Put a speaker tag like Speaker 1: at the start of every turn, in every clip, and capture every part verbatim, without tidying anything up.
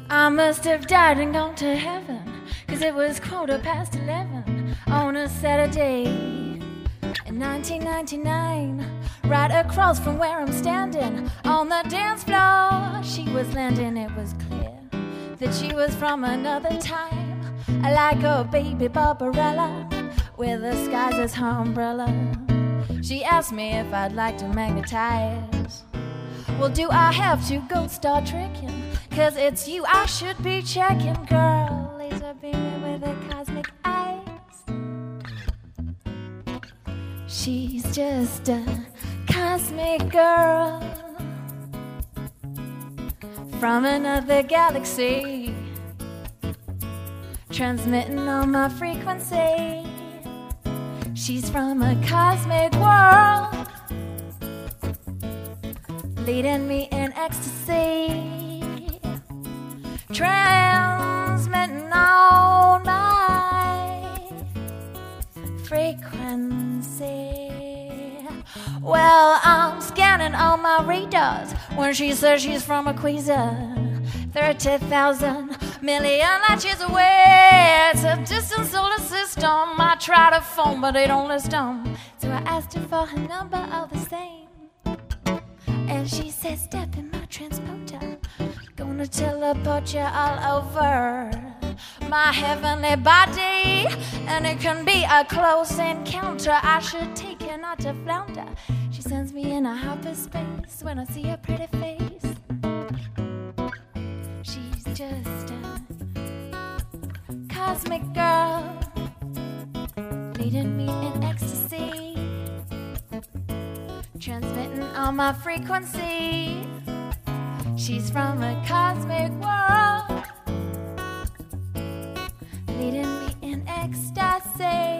Speaker 1: I must have died and gone to heaven, 'cause it was quarter past eleven on a Saturday in nineteen ninety-nine. Right across from where I'm standing on the dance floor, she was landing. It was clear that she was from another time, like a baby Barbarella with the skies as her umbrella. She asked me if I'd like to magnetize. Well, do I have to go start tricking? 'Cause it's you I should be checking, girl. Laser beaming with the cosmic eyes. She's just a cosmic girl from another galaxy, transmitting on my frequency. She's from a cosmic world, leading me in ecstasy, transmitting on my frequency. Well, I'm scanning all my radars when she says she's from a quasar, thirty thousand million light years away. It's a distant solar system. I try to phone, but they don't list them. So I asked her for her number all the same, and she said, step in my transporter, gonna teleport you all over my heavenly body, and it can be a close encounter. I should take her not to flounder. She sends me in a hyperspace when I see her pretty face. She's just a cosmic girl, leading me in ecstasy, transmitting on my frequency. She's from a cosmic world, leading me in ecstasy,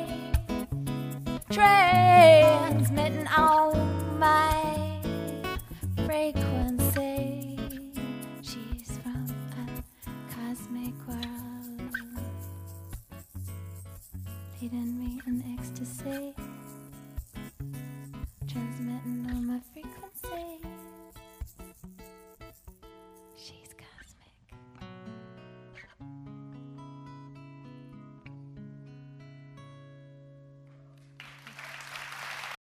Speaker 1: transmitting on my frequency. She's from a cosmic world, leading me in ecstasy, transmitting on my frequency.